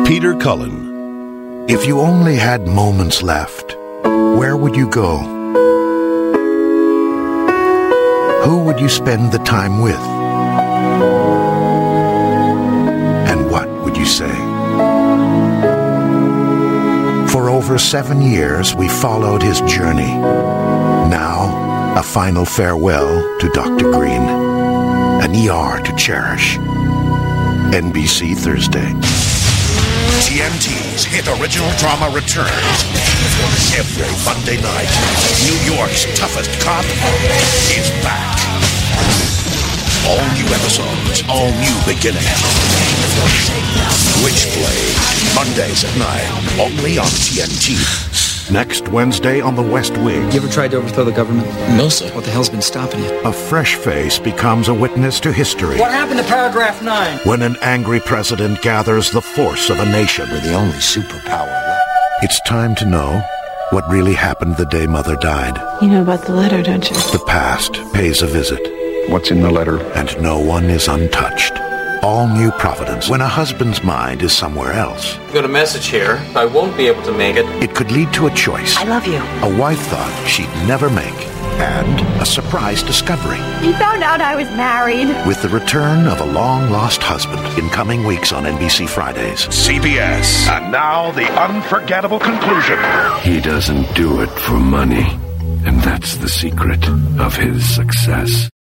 Peter Cullen. If you only had moments left, where would you go? Who would you spend the time with? And what would you say? For over 7 years, we followed his journey. Now, a final farewell to Dr. Green. An ER to cherish. NBC Thursday. TNT's hit original drama returns every Monday night. New York's toughest cop is back. All new episodes, all new beginnings. Witchblade, Mondays at 9, only on TNT. Next Wednesday on The West Wing. You ever tried to overthrow the government? No, sir. What the hell's been stopping you? A fresh face becomes a witness to history. What happened to paragraph 9? When an angry president gathers the force of a nation. We're the only superpower left. It's time to know what really happened the day Mother died. You know about the letter, don't you? The past pays a visit. What's in the letter? And no one is untouched. All new Providence. When a husband's mind is somewhere else. I've got a message here. I won't be able to make it. It could lead to a choice. I love you. A wife thought she'd never make. And a surprise discovery. He found out I was married. With the return of a long-lost husband in coming weeks on NBC Fridays. CBS. And now the unforgettable conclusion. He doesn't do it for money. And that's the secret of his success.